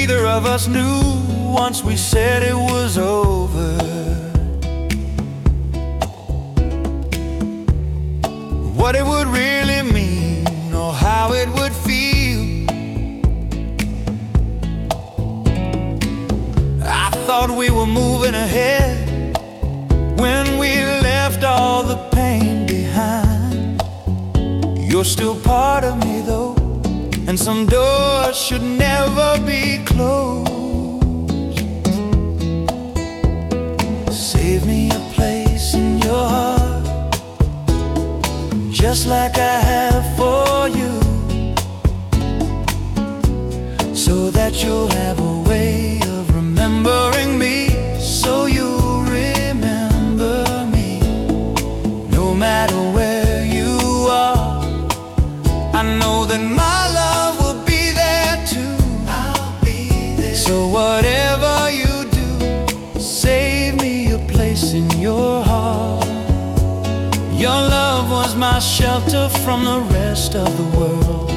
neither of us knew once we said it was over. What it would really mean or how it would feel. I thought we were moving ahead when we left all the pain behind. You're still part of me though, and some doors should never be closed. Save me a place in your heart, just like I have for you, so that you'll have a way of remembering me, so you'll remember me. No matter where you are, I know that my love will be there too. I'll be there. So whatever you do, save me a place in your heart. Your love was my shelter from the rest of the world,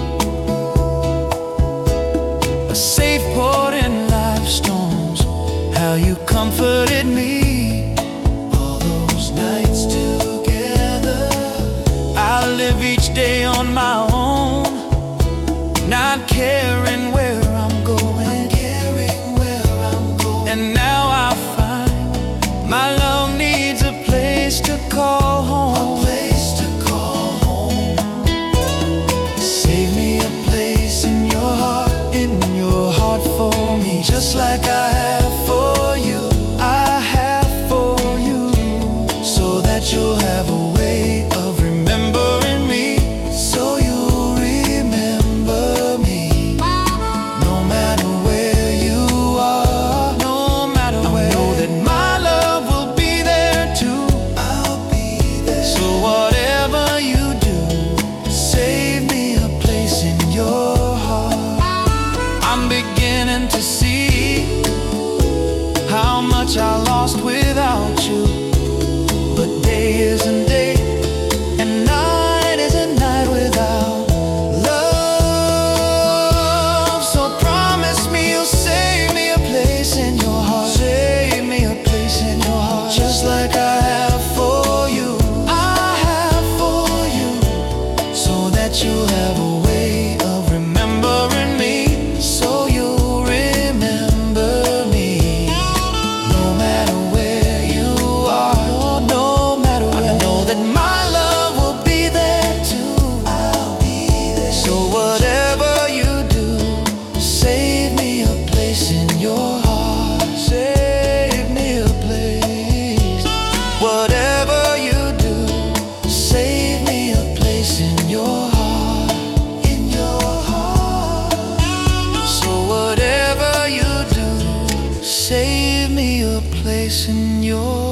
a safe port in life's storms. How you comforted me all those nights together. I live each day on my own, not caring where I'm going. And now I find my love needs a place to call home. Save me a place in your heart for me, just like I have for you. I have for you, so that you'll have a way of remembering me, so you'll remember me. No matter where you are, no matter where, I know that my love will be there too. I'll be there. So whatever you do, save me a place in your heart. I'm beginning to see how much I lost without you. But day isn't day, and night isn't night without love. So promise me you'll save me a place in your heart. Save me a place in your heart, just like I have for you. I have for you, so that you'll have a way of remembering me, so you'll remember me. No matter where you are, no matter where, I know that my love will be there too. I'll be there. So whatever you do, save me a place in your heart. Save me a place. Whatever you do, save me a place in your heart. In your heart. So whatever you do, save me a place in your